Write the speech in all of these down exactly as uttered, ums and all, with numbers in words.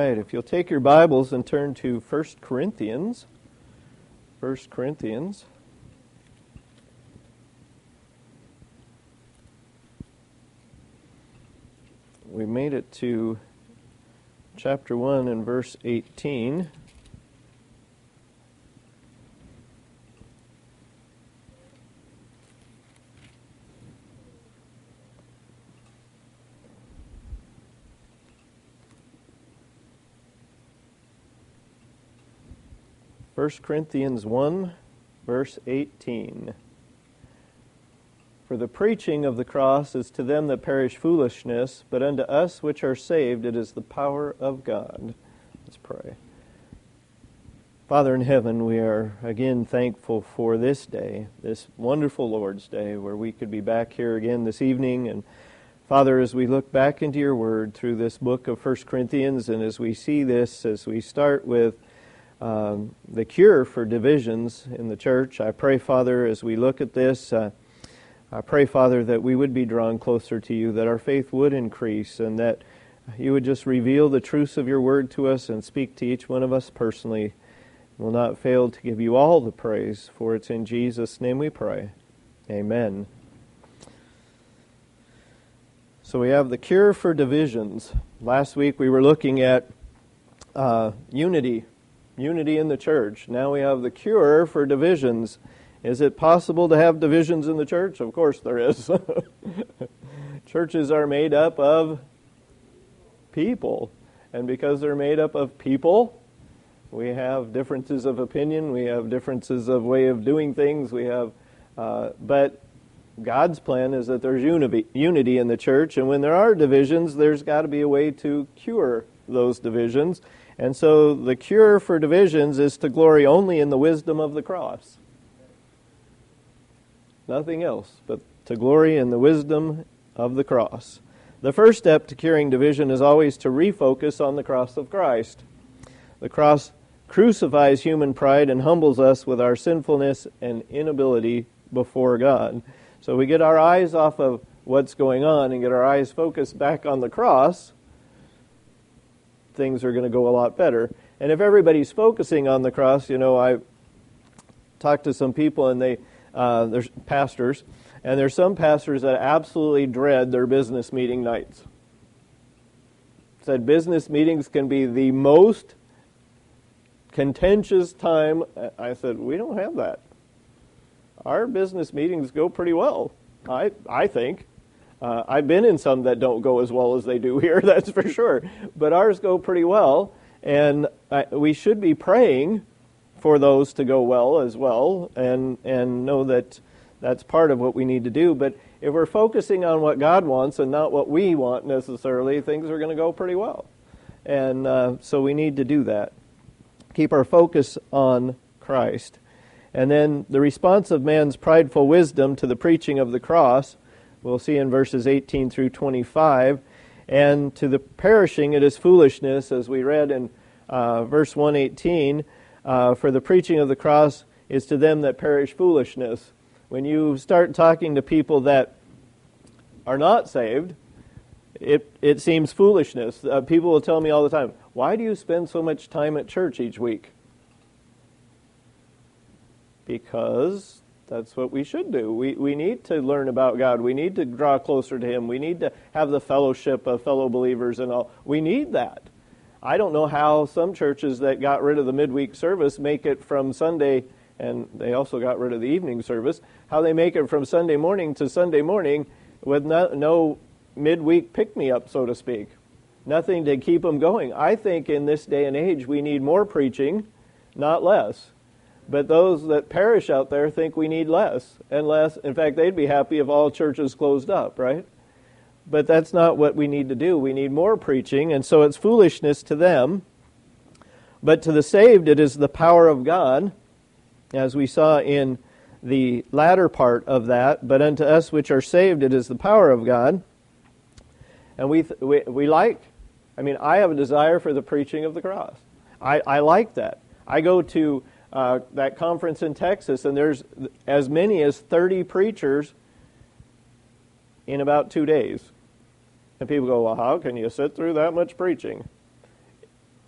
right, if you'll take your Bibles and turn to First Corinthians. First Corinthians. We made it to chapter one and verse eighteen. First Corinthians one, verse eighteen. For the preaching of the cross is to them that perish foolishness, but unto us which are saved it is the power of God. Let's pray. Father in heaven, we are again thankful for this day, this wonderful Lord's Day, where we could be back here again this evening. And Father, as we look back into your word through this book of First Corinthians, and as we see this, as we start with Um, the cure for divisions in the church, I pray, Father, as we look at this, uh, I pray, Father, that we would be drawn closer to you, that our faith would increase, and that you would just reveal the truths of your word to us and speak to each one of us personally. We'll not fail to give you all the praise, for it's in Jesus' name we pray. Amen. So we have the cure for divisions. Last week we were looking at uh, unity. Unity in the church. Now we have the cure for divisions. Is it possible to have divisions in the church? Of course there is. Churches are made up of people. And because they're made up of people, we have differences of opinion, we have differences of way of doing things, we have, uh, but God's plan is that there's unity, unity in the church, and when there are divisions, there's got to be a way to cure those divisions. And so the cure for divisions is to glory only in the wisdom of the cross. Nothing else, but to glory in the wisdom of the cross. The first step to curing division is always to refocus on the cross of Christ. The cross crucifies human pride and humbles us with our sinfulness and inability before God. So we get our eyes off of what's going on and get our eyes focused back on the cross, things are going to go a lot better. And if everybody's focusing on the cross, you know, I talked to some people and they, uh, there's pastors, and there's some pastors that absolutely dread their business meeting nights. Said business meetings can be the most contentious time. I said, we don't have that. Our business meetings go pretty well, I I think. Uh, I've been in some that don't go as well as they do here, that's for sure. But ours go pretty well, and uh, we should be praying for those to go well as well, and, and know that that's part of what we need to do. But if we're focusing on what God wants and not what we want necessarily, things are going to go pretty well. And uh, so we need to do that. Keep our focus on Christ. And then the response of man's prideful wisdom to the preaching of the cross, we'll see in verses eighteen through twenty-five. And to the perishing it is foolishness, as we read in uh, verse one eighteen. Uh, for the preaching of the cross is to them that perish foolishness. When you start talking to people that are not saved, it it seems foolishness. Uh, people will tell me all the time, why do you spend so much time at church each week? Because that's what we should do. We we need to learn about God. We need to draw closer to Him. We need to have the fellowship of fellow believers and all. We need that. I don't know how some churches that got rid of the midweek service make it from Sunday, and they also got rid of the evening service, how they make it from Sunday morning to Sunday morning with no, no midweek pick-me-up, so to speak. Nothing to keep them going. I think in this day and age we need more preaching, not less. But those that perish out there think we need less and less. In fact, they'd be happy if all churches closed up, right? But that's not what we need to do. We need more preaching, and so it's foolishness to them. But to the saved, it is the power of God, as we saw in the latter part of that. But unto us which are saved, it is the power of God. And we th- we, we like, I mean, I have a desire for the preaching of the cross. I, I like that. I go to Uh, that conference in Texas, and there's as many as thirty preachers in about two days. And people go, well, how can you sit through that much preaching?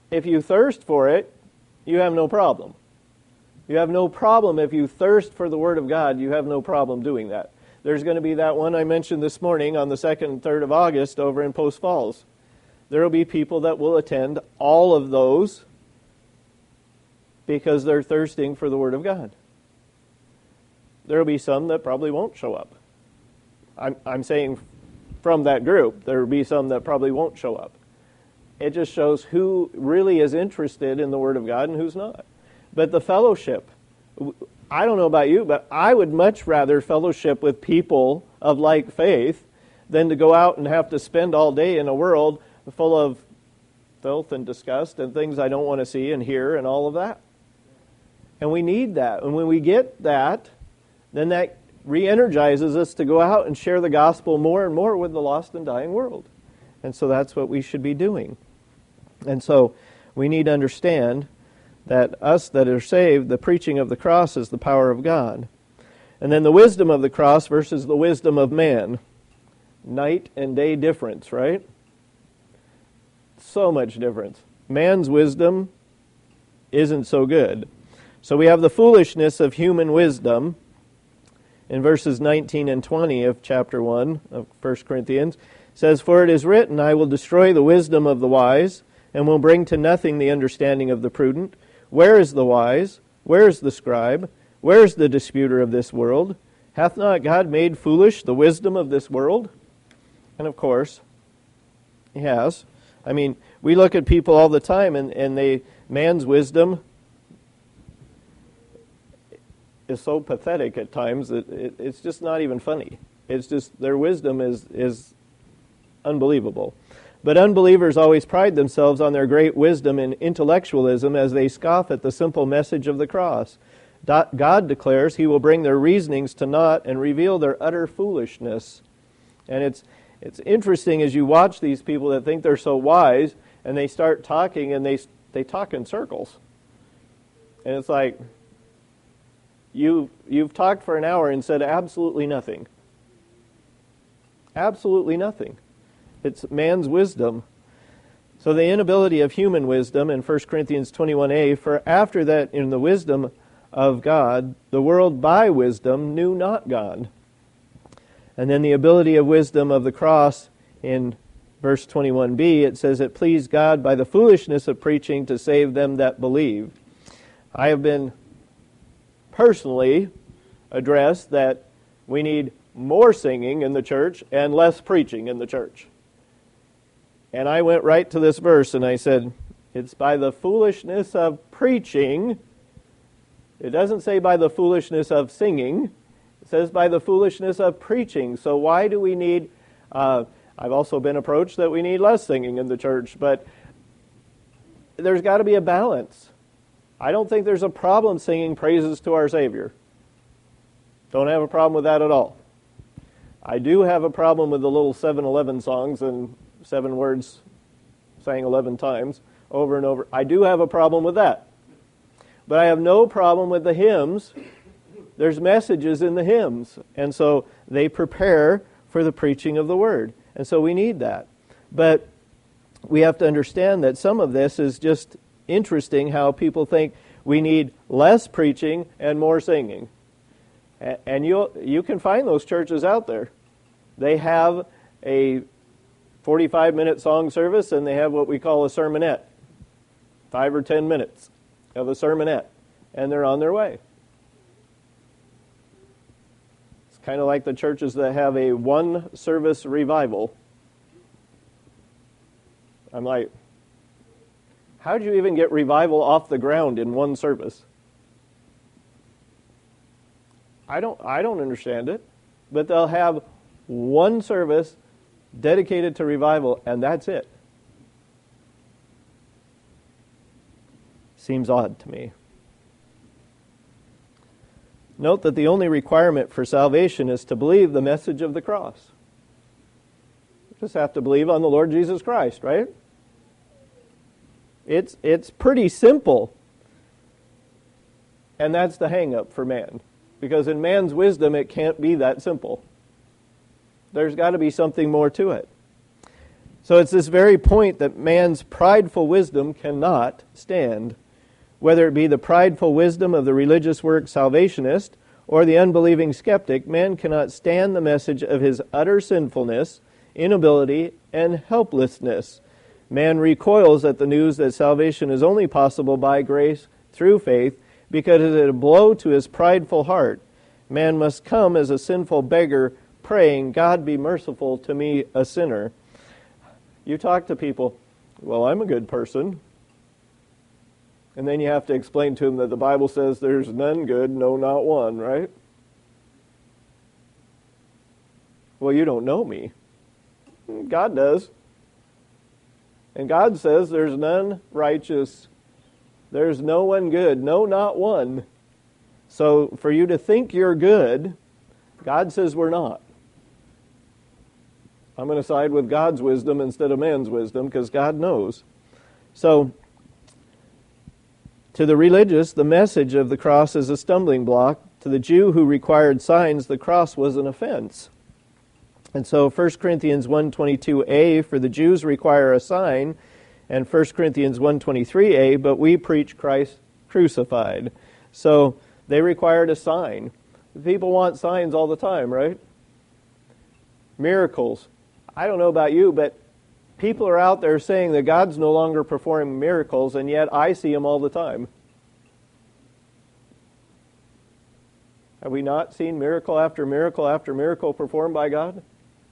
if you thirst for it, you have no problem. You have no problem if you thirst for the Word of God, you have no problem doing that. There's going to be that one I mentioned this morning on the second and third of August over in Post Falls. There will be people that will attend all of those because they're thirsting for the Word of God. There will be some that probably won't show up. I'm, I'm saying from that group, there will be some that probably won't show up. It just shows who really is interested in the Word of God and who's not. But the fellowship, I don't know about you, but I would much rather fellowship with people of like faith than to go out and have to spend all day in a world full of filth and disgust and things I don't want to see and hear and all of that. And we need that. And when we get that, then that re-energizes us to go out and share the gospel more and more with the lost and dying world. And so that's what we should be doing. And so we need to understand that us that are saved, the preaching of the cross is the power of God. And then the wisdom of the cross versus the wisdom of man. Night and day difference, right? So much difference. Man's wisdom isn't so good. So we have the foolishness of human wisdom in verses nineteen and twenty of chapter one of First Corinthians. It says, "For it is written, I will destroy the wisdom of the wise, and will bring to nothing the understanding of the prudent. Where is the wise? Where is the scribe? Where is the disputer of this world? Hath not God made foolish the wisdom of this world?" And of course, He has. I mean, we look at people all the time, and, and they man's wisdom is so pathetic at times that it, it's just not even funny. It's just, their wisdom is is unbelievable. But unbelievers always pride themselves on their great wisdom and intellectualism as they scoff at the simple message of the cross. God declares He will bring their reasonings to naught and reveal their utter foolishness. And it's it's interesting as you watch these people that think they're so wise, and they start talking, and they they talk in circles. And it's like, you you've talked for an hour and said absolutely nothing. Absolutely nothing. It's man's wisdom. So the inability of human wisdom in First Corinthians twenty-one a, for after that in the wisdom of God, the world by wisdom knew not God. And then the ability of wisdom of the cross in verse twenty-one b, it says, it pleased God by the foolishness of preaching to save them that believe. I have been personally addressed that we need more singing in the church and less preaching in the church. And I went right to this verse and I said, it's by the foolishness of preaching. It doesn't say by the foolishness of singing. It says by the foolishness of preaching. So why do we need, uh, I've also been approached that we need less singing in the church, but there's got to be a balance. I don't think there's a problem singing praises to our Savior. Don't have a problem with that at all. I do have a problem with the little seven eleven songs and seven words sang eleven times over and over. I do have a problem with that. But I have no problem with the hymns. There's messages in the hymns. And so they prepare for the preaching of the Word. And so we need that. But we have to understand that some of this is just interesting how people think we need less preaching and more singing. And you you can find those churches out there. They have a forty-five minute song service, and they have what we call a sermonette. Five or ten minutes of a sermonette. And they're on their way. It's kind of like the churches that have a one service revival. I'm like, how did you even get revival off the ground in one service? I don't I don't understand it. But they'll have one service dedicated to revival, and that's it. Seems odd to me. Note that the only requirement for salvation is to believe the message of the cross. You just have to believe on the Lord Jesus Christ, right? It's it's pretty simple. And that's the hang-up for man. Because in man's wisdom, it can't be that simple. There's got to be something more to it. So it's this very point that man's prideful wisdom cannot stand. Whether it be the prideful wisdom of the religious work salvationist or the unbelieving skeptic, man cannot stand the message of his utter sinfulness, inability, and helplessness. Man recoils at the news that salvation is only possible by grace through faith because it is a blow to his prideful heart. Man must come as a sinful beggar praying, God be merciful to me, a sinner. You talk to people, well, I'm a good person. And then you have to explain to them that the Bible says there's none good, no, not one, right? Well, you don't know me. God does. And God says there's none righteous. There's no one good, no, not one. So for you to think you're good, God says we're not. I'm going to side with God's wisdom instead of man's wisdom because God knows. So, to the religious, the message of the cross is a stumbling block. To the Jew who required signs, the cross was an offense. And so First Corinthians one twenty-two a, for the Jews require a sign, and First Corinthians one twenty-three a, but we preach Christ crucified. So they required a sign. People want signs all the time, right? Miracles. I don't know about you, but people are out there saying that God's no longer performing miracles, and yet I see them all the time. Have we not seen miracle after miracle after miracle performed by God?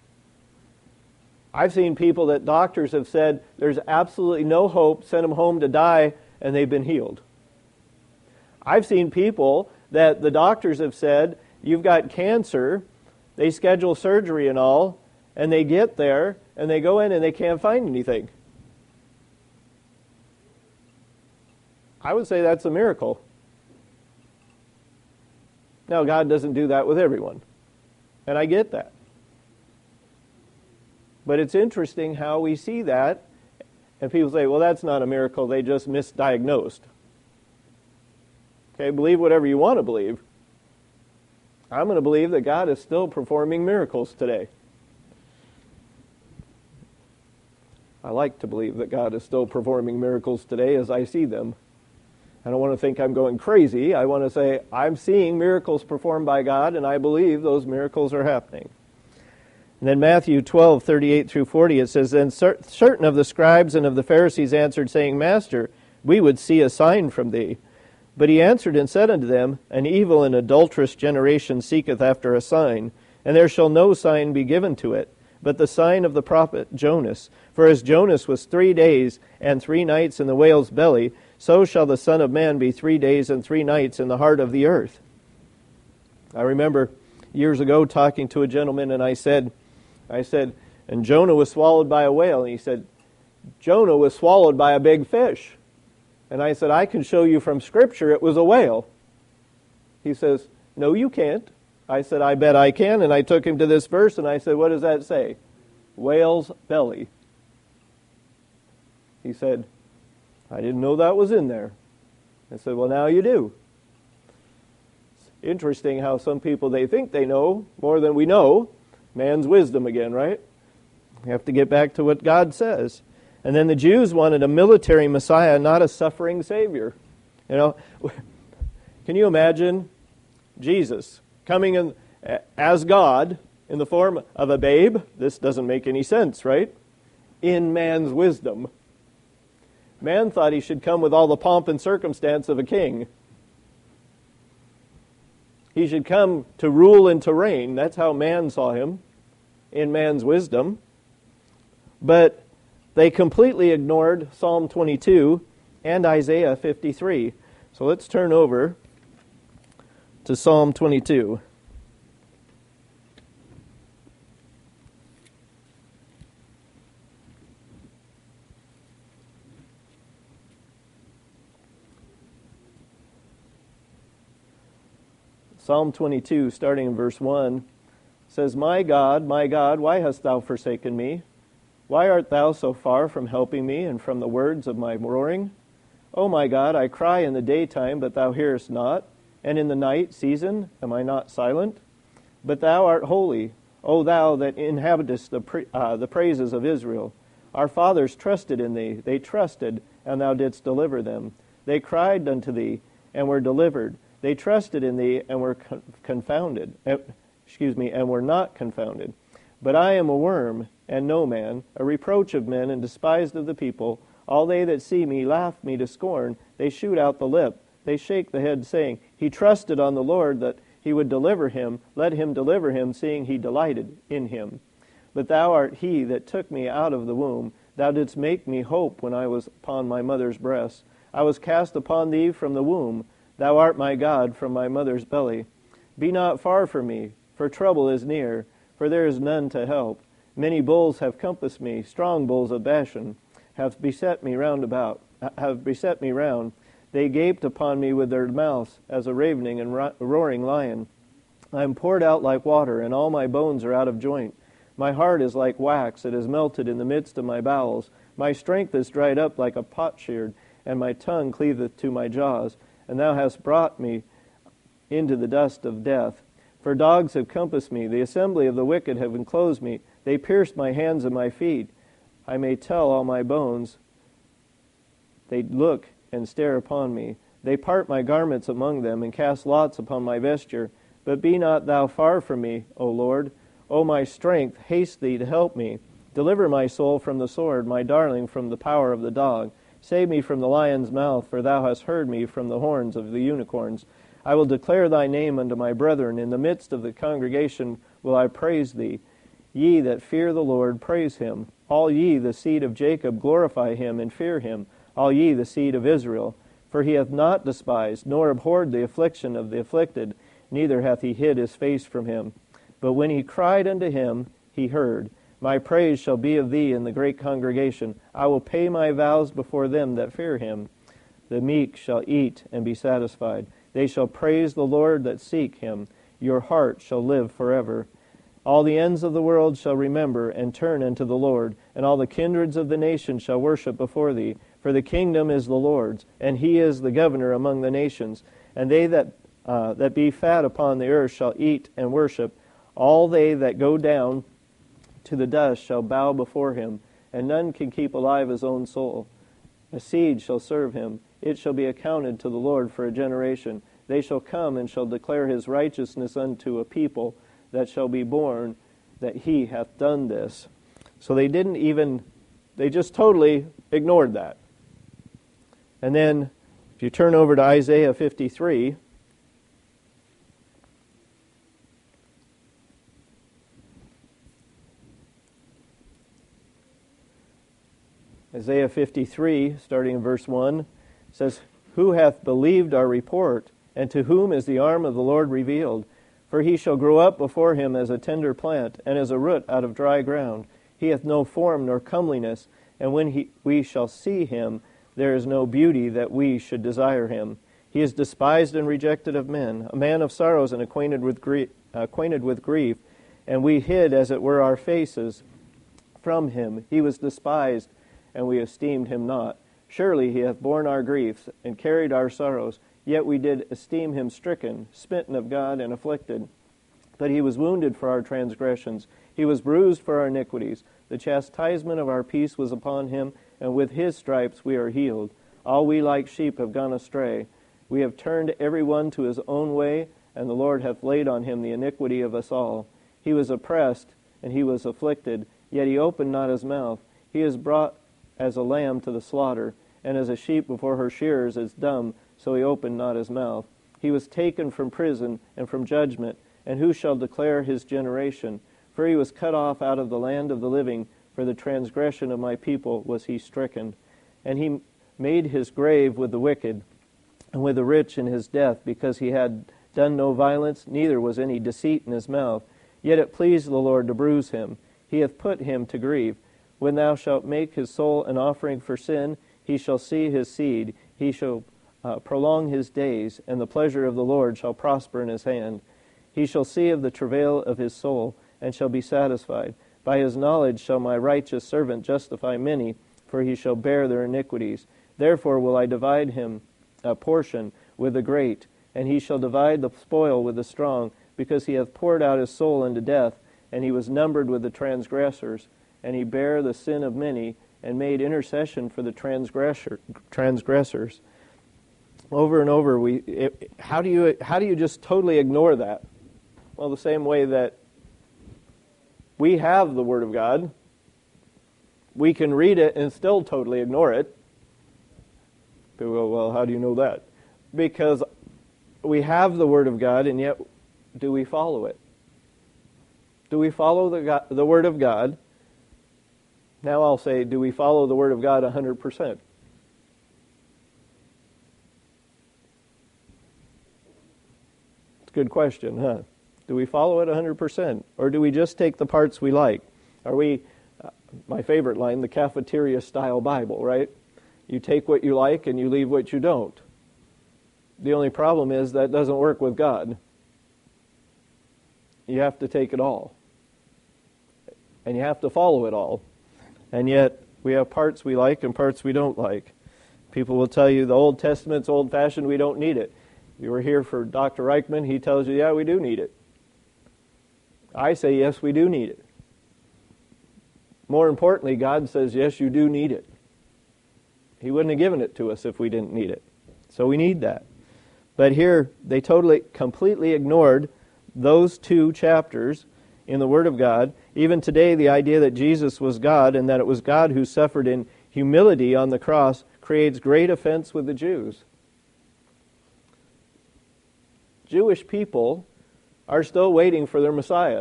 I've seen people that doctors have said there's absolutely no hope, sent them home to die, and they've been healed. I've seen people that the doctors have said, you've got cancer, they schedule surgery and all, and they get there, and they go in and they can't find anything. I would say that's a miracle. Now, God doesn't do that with everyone, and I get that. But it's interesting how we see that, and people say, well, that's not a miracle, they just misdiagnosed. Okay, believe whatever you want to believe. I'm going to believe that God is still performing miracles today. I like to believe that God is still performing miracles today as I see them. I don't want to think I'm going crazy. I want to say I'm seeing miracles performed by God, and I believe those miracles are happening. And then Matthew twelve, thirty-eight through forty, it says, Then certain of the scribes and of the Pharisees answered, saying, Master, we would see a sign from thee. But he answered and said unto them, An evil and adulterous generation seeketh after a sign, and there shall no sign be given to it, but the sign of the prophet Jonas. For as Jonas was three days and three nights in the whale's belly, so shall the Son of Man be three days and three nights in the heart of the earth. I remember years ago talking to a gentleman, and I said, I said, and Jonah was swallowed by a whale. And he said, Jonah was swallowed by a big fish. And I said, I can show you from Scripture it was a whale. He says, no, you can't. I said, I bet I can. And I took him to this verse, and I said, what does that say? Whale's belly. He said, I didn't know that was in there. I said, well, now you do. It's interesting how some people, they think they know more than we know. Man's wisdom again, right? We have to get back to what God says. And then the Jews wanted a military Messiah, not a suffering Savior. You know, can you imagine Jesus coming in as God in the form of a babe? This doesn't make any sense, right? In man's wisdom. Man thought he should come with all the pomp and circumstance of a king. He should come to rule and to reign. That's how man saw him, in man's wisdom. But they completely ignored Psalm twenty-two and Isaiah fifty-three. So let's turn over to Psalm twenty-two. Psalm twenty-two, starting in verse one, says, My God, my God, why hast thou forsaken me? Why art thou so far from helping me and from the words of my roaring? O my God, I cry in the daytime, but thou hearest not, and in the night season am I not silent? But thou art holy, O thou that inhabitest the, pra- uh, the praises of Israel. Our fathers trusted in thee. They trusted, and thou didst deliver them. They cried unto thee, and were delivered. They trusted in thee, and were con- confounded. Uh, excuse me, and were not confounded. But I am a worm, and no man, a reproach of men, and despised of the people. All they that see me laugh me to scorn. They shoot out the lip. They shake the head, saying, He trusted on the Lord that he would deliver him. Let him deliver him, seeing he delighted in him. But thou art he that took me out of the womb. Thou didst make me hope when I was upon my mother's breast. I was cast upon thee from the womb. Thou art my God from my mother's belly. Be not far from me, for trouble is near, for there is none to help. Many bulls have compassed me, strong bulls of Bashan have beset me round about, have beset me round. They gaped upon me with their mouths as a ravening and roaring lion. I am poured out like water, and all my bones are out of joint. My heart is like wax, it is melted in the midst of my bowels. My strength is dried up like a potsherd, and my tongue cleaveth to my jaws. And thou hast brought me into the dust of death. For dogs have compassed me, the assembly of the wicked have enclosed me. They pierced my hands and my feet. I may tell all my bones. They look and stare upon me. They part my garments among them, and cast lots upon my vesture. But be not thou far from me, O Lord. O my strength, haste thee to help me. Deliver my soul from the sword, my darling from the power of the dog. Save me from the lion's mouth, for thou hast heard me from the horns of the unicorns. I will declare thy name unto my brethren. In the midst of the congregation will I praise thee. Ye that fear the Lord, praise him. All ye, the seed of Jacob, glorify him and fear him. All ye, the seed of Israel. For he hath not despised, nor abhorred the affliction of the afflicted, neither hath he hid his face from him. But when he cried unto him, he heard. My praise shall be of thee in the great congregation. I will pay my vows before them that fear him. The meek shall eat and be satisfied. They shall praise the Lord that seek him. Your heart shall live forever. All the ends of the world shall remember and turn unto the Lord, and all the kindreds of the nations shall worship before thee. For the kingdom is the Lord's, and he is the governor among the nations. And they that uh, that be fat upon the earth shall eat and worship. All they that go down to the dust shall bow before him, and none can keep alive his own soul. A seed shall serve him. It shall be accounted to the Lord for a generation. They shall come and shall declare his righteousness unto a people that shall be born, that he hath done this. So they didn't even, they just totally ignored that. And then, if you turn over to Isaiah fifty-three, Isaiah fifty-three, starting in verse one, says, Who hath believed our report, and to whom is the arm of the Lord revealed? For he shall grow up before him as a tender plant, and as a root out of dry ground. He hath no form nor comeliness, and when he, we shall see him, there is no beauty that we should desire him. He is despised and rejected of men, a man of sorrows and acquainted with grief, acquainted with grief, and we hid, as it were, our faces from him. He was despised, and we esteemed him not. Surely he hath borne our griefs, and carried our sorrows. Yet we did esteem him stricken, smitten of God, and afflicted. But he was wounded for our transgressions. He was bruised for our iniquities. The chastisement of our peace was upon him, and with his stripes we are healed. All we like sheep have gone astray. We have turned every one to his own way, and the Lord hath laid on him the iniquity of us all. He was oppressed, and he was afflicted, yet he opened not his mouth. He is brought as a lamb to the slaughter, and as a sheep before her shearers is dumb, so he opened not his mouth. He was taken from prison and from judgment, and who shall declare his generation? For he was cut off out of the land of the living, for the transgression of my people was he stricken. And he made his grave with the wicked, and with the rich in his death, because he had done no violence, neither was any deceit in his mouth. Yet it pleased the Lord to bruise him. He hath put him to grief. When thou shalt make his soul an offering for sin, he shall see his seed. He shall uh, prolong his days, and the pleasure of the Lord shall prosper in his hand. He shall see of the travail of his soul, and shall be satisfied. By his knowledge shall my righteous servant justify many, for he shall bear their iniquities. Therefore will I divide him a portion with the great, and he shall divide the spoil with the strong, because he hath poured out his soul unto death, and he was numbered with the transgressors, and he bare the sin of many and made intercession for the transgressor, transgressors. Over and over, we it, how do you how do you just totally ignore that? Well, the same way that we have the Word of God, we can read it and still totally ignore it. People go, well, how do you know that? Because we have the Word of God, and yet do we follow it? Do we follow the God, the Word of God? Now I'll say, do we follow the Word of God one hundred percent? It's a good question, huh? Do we follow it one hundred percent? Or do we just take the parts we like? Are we, uh, my favorite line, the cafeteria-style Bible, right? You take what you like and you leave what you don't. The only problem is that doesn't work with God. You have to take it all. And you have to follow it all. And yet, we have parts we like and parts we don't like. People will tell you the Old Testament's old-fashioned, we don't need it. You were here for Doctor Reichman, he tells you, yeah, we do need it. I say, yes, we do need it. More importantly, God says, yes, you do need it. He wouldn't have given it to us if we didn't need it. So we need that. But here, they totally, completely ignored those two chapters in the Word of God. Even today, the idea that Jesus was God and that it was God who suffered in humility on the cross creates great offense with the Jews. Jewish people are still waiting for their Messiah.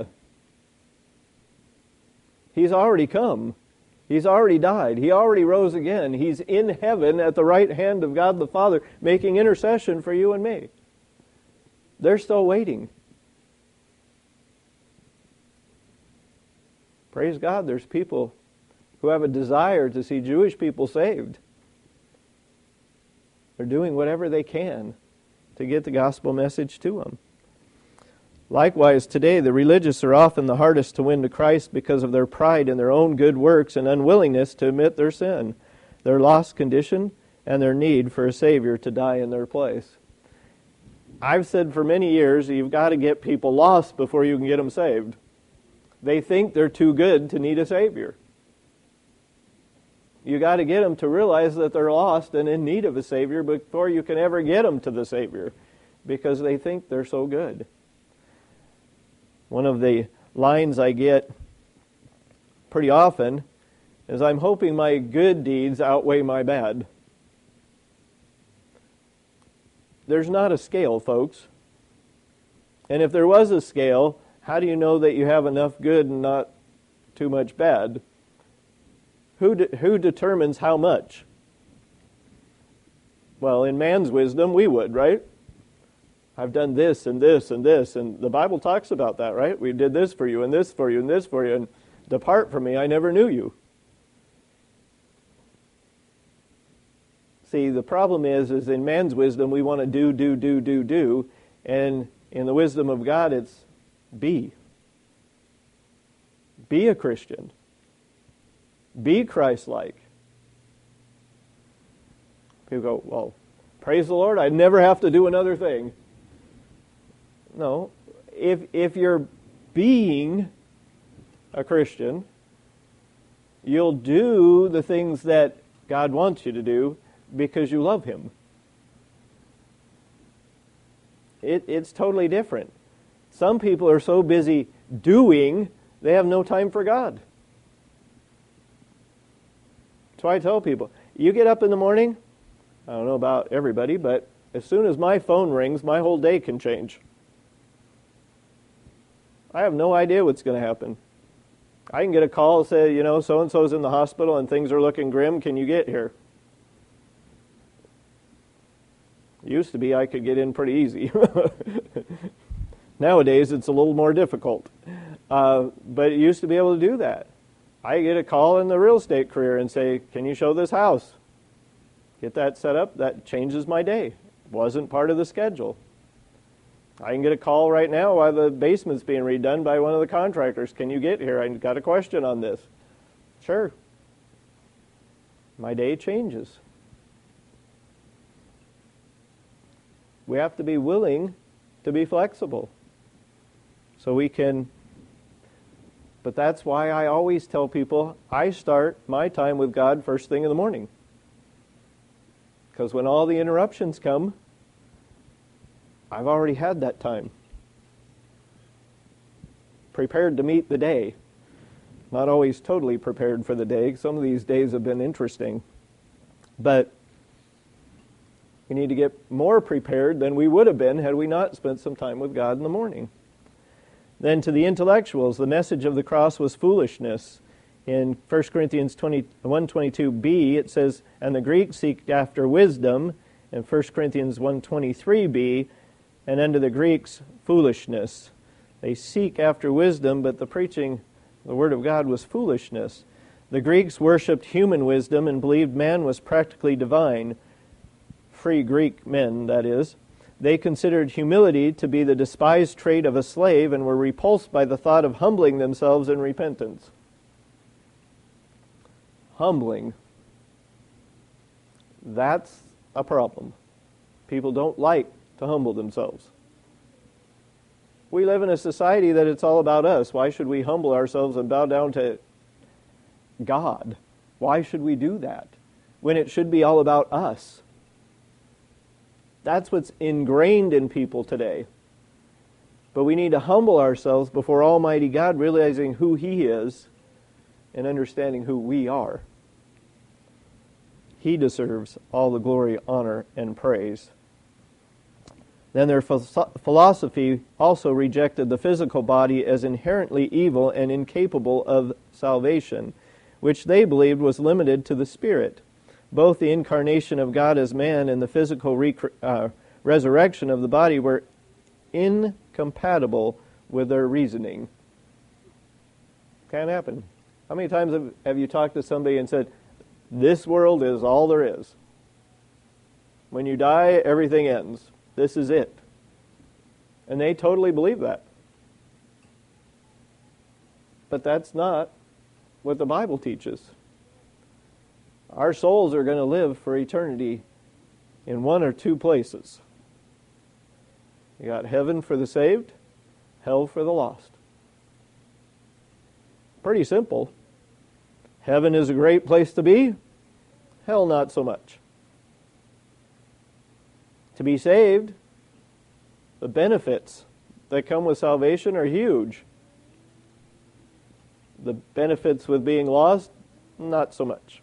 He's already come. He's already died. He already rose again. He's in heaven at the right hand of God the Father, making intercession for you and me. They're still waiting. Praise God, there's people who have a desire to see Jewish people saved. They're doing whatever they can to get the gospel message to them. Likewise, today, the religious are often the hardest to win to Christ because of their pride in their own good works and unwillingness to admit their sin, their lost condition, and their need for a Savior to die in their place. I've said for many years, you've got to get people lost before you can get them saved. They think they're too good to need a Savior. You got to get them to realize that they're lost and in need of a Savior before you can ever get them to the Savior, because they think they're so good. One of the lines I get pretty often is, I'm hoping my good deeds outweigh my bad. There's not a scale, folks. And if there was a scale, how do you know that you have enough good and not too much bad? Who de- who determines how much? Well, in man's wisdom, we would, right? I've done this and this and this, and the Bible talks about that, right? We did this for you and this for you and this for you, and depart from me, I never knew you. See, the problem is, is in man's wisdom, we want to do, do, do, do, do, and in the wisdom of God, it's be. Be a Christian. Be Christ-like. People go, well, praise the Lord, I never have to do another thing. No, if if you're being a Christian, you'll do the things that God wants you to do because you love Him. It, it's totally different. Some people are so busy doing, they have no time for God. That's why I tell people, you get up in the morning, I don't know about everybody, but as soon as my phone rings, my whole day can change. I have no idea what's going to happen. I can get a call and say, you know, so-and-so's in the hospital and things are looking grim. Can you get here? It used to be I could get in pretty easy. Nowadays, it's a little more difficult. Uh, but it used to be able to do that. I get a call in the real estate career and say, can you show this house? Get that set up. That changes my day. It wasn't part of the schedule. I can get a call right now while the basement's being redone by one of the contractors. Can you get here? I got a question on this. Sure. My day changes. We have to be willing to be flexible so we can. But that's why I always tell people I start my time with God first thing in the morning. Because when all the interruptions come, I've already had that time. Prepared to meet the day. Not always totally prepared for the day. Some of these days have been interesting. But we need to get more prepared than we would have been had we not spent some time with God in the morning. Then to the intellectuals, the message of the cross was foolishness. In First Corinthians one twenty-two b, it says, and the Greeks seek after wisdom. In First Corinthians one twenty-three b, and unto the Greeks, foolishness. They seek after wisdom, but the preaching, the Word of God, was foolishness. The Greeks worshipped human wisdom and believed man was practically divine. Free Greek men, that is. They considered humility to be the despised trait of a slave and were repulsed by the thought of humbling themselves in repentance. Humbling. That's a problem. People don't like to humble themselves. We live in a society that it's all about us. Why should we humble ourselves and bow down to God? Why should we do that when it should be all about us? That's what's ingrained in people today. But we need to humble ourselves before Almighty God, realizing who He is and understanding who we are. He deserves all the glory, honor, and praise. Then their philosophy also rejected the physical body as inherently evil and incapable of salvation, which they believed was limited to the spirit. Both the incarnation of God as man and the physical rec- uh, resurrection of the body were incompatible with their reasoning. Can't happen. How many times have, have you talked to somebody and said, this world is all there is. When you die, everything ends. This is it. And they totally believe that. But that's not what the Bible teaches. Our souls are going to live for eternity in one or two places. You got heaven for the saved, hell for the lost. Pretty simple. Heaven is a great place to be, hell not so much. To be saved, the benefits that come with salvation are huge. The benefits with being lost, not so much.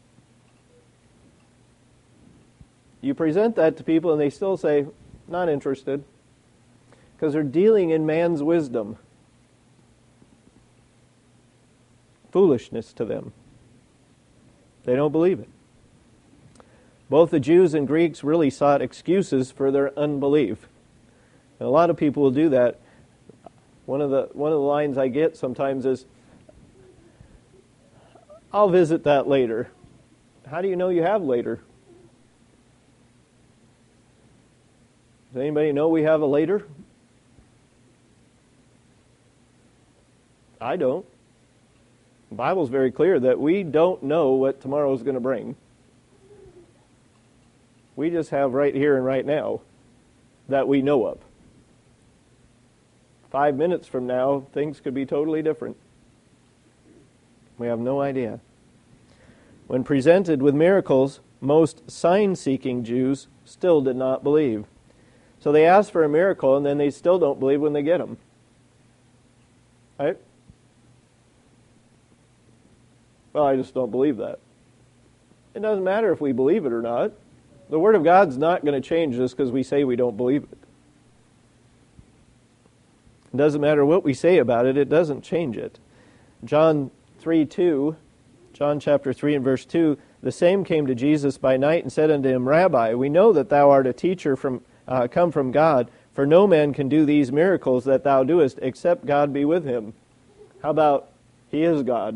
You present that to people and they still say, not interested. Because they're dealing in man's wisdom. Foolishness to them. They don't believe it. Both the Jews and Greeks really sought excuses for their unbelief. And a lot of people will do that. One of the one of the lines I get sometimes is, I'll visit that later. How do you know you have later? Does anybody know we have a later? I don't. The Bible's very clear that we don't know what tomorrow is going to bring. We just have right here and right now that we know of. Five minutes from now, things could be totally different. We have no idea. When presented with miracles, most sign-seeking Jews still did not believe. So they ask for a miracle, and then they still don't believe when they get them. Right? Well, I just don't believe that. It doesn't matter if we believe it or not. The Word of God's not going to change just because we say we don't believe it. It doesn't matter what we say about it, it doesn't change it. John three two, John chapter three and verse two, the same came to Jesus by night and said unto him, Rabbi, we know that thou art a teacher from uh, come from God, for no man can do these miracles that thou doest, except God be with him. How about He is God?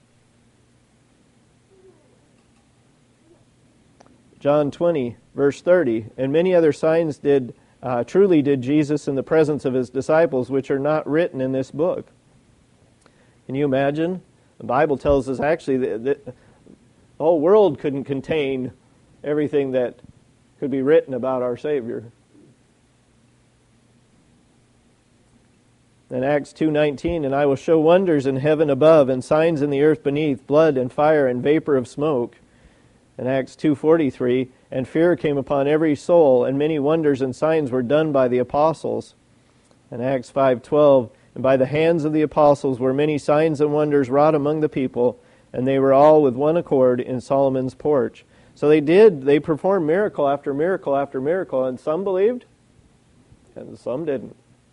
John twenty, verse thirty, and many other signs did uh, truly did Jesus in the presence of His disciples, which are not written in this book. Can you imagine? The Bible tells us actually that, that the whole world couldn't contain everything that could be written about our Savior. In Acts two nineteen, and I will show wonders in heaven above and signs in the earth beneath, blood and fire and vapor of smoke. In Acts two forty-three, and fear came upon every soul, and many wonders and signs were done by the apostles. In Acts five twelve, and by the hands of the apostles were many signs and wonders wrought among the people, and they were all with one accord in Solomon's porch. So they did, they performed miracle after miracle after miracle, and some believed, and some didn't.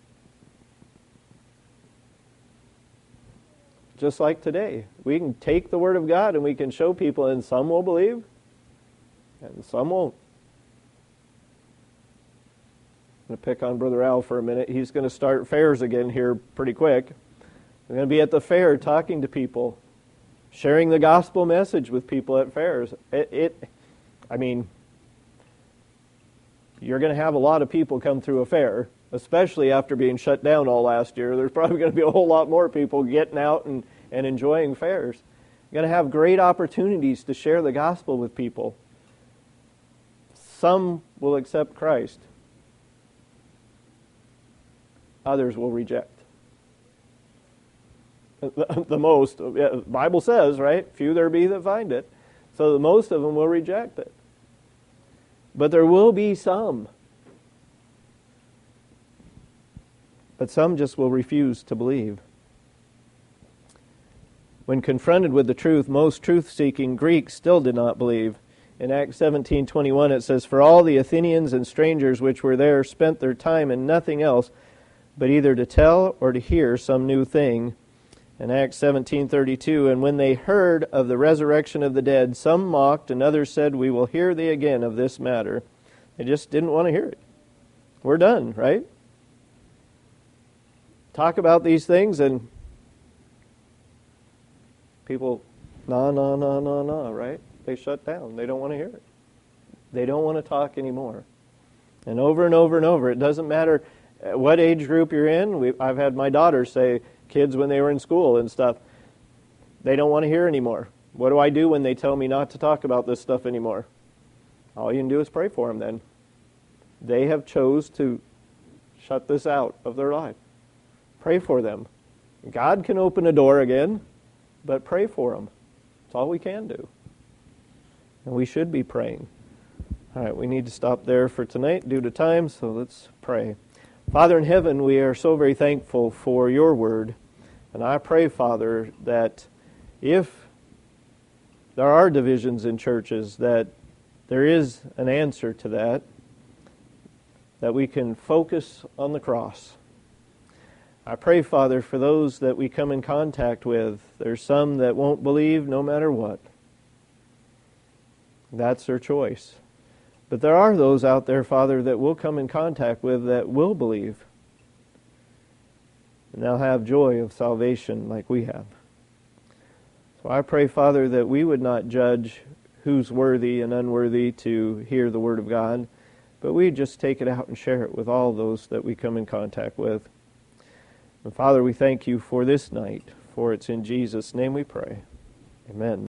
Just like today, we can take the Word of God and we can show people, and some will believe, and some won't. I'm going to pick on Brother Al for a minute. He's going to start fairs again here pretty quick. I'm going to be at the fair talking to people, sharing the gospel message with people at fairs. It, it I mean, you're going to have a lot of people come through a fair, especially after being shut down all last year. There's probably going to be a whole lot more people getting out and, and enjoying fairs. You're going to have great opportunities to share the gospel with people. Some will accept Christ. Others will reject. The, the most, the Bible says, right? Few there be that find it. So the most of them will reject it. But there will be some. But some just will refuse to believe. When confronted with the truth, most truth-seeking Greeks still did not believe. In Acts seventeen twenty-one it says, "For all the Athenians and strangers which were there spent their time in nothing else, but either to tell or to hear some new thing." In Acts seventeen thirty-two, "And when they heard of the resurrection of the dead, some mocked, and others said, 'We will hear thee again of this matter.'" They just didn't want to hear it. We're done, right? Talk about these things and people, no, no, no, no, no, right? They shut down. They don't want to hear it. They don't want to talk anymore. And over and over and over, it doesn't matter what age group you're in. We, I've had my daughters say, kids when they were in school and stuff, they don't want to hear anymore. What do I do when they tell me not to talk about this stuff anymore? All you can do is pray for them then. They have chose to shut this out of their life. Pray for them. God can open a door again, but pray for them. That's all we can do. And we should be praying. All right, we need to stop there for tonight due to time, so let's pray. Father in heaven, we are so very thankful for your word. And I pray, Father, that if there are divisions in churches, that there is an answer to that, that we can focus on the cross. I pray, Father, for those that we come in contact with. There's some that won't believe no matter what. That's their choice. But there are those out there, Father, that we'll come in contact with that will believe. And they'll have joy of salvation like we have. So I pray, Father, that we would not judge who's worthy and unworthy to hear the Word of God, but we just take it out and share it with all those that we come in contact with. And Father, we thank you for this night, for it's in Jesus' name we pray. Amen.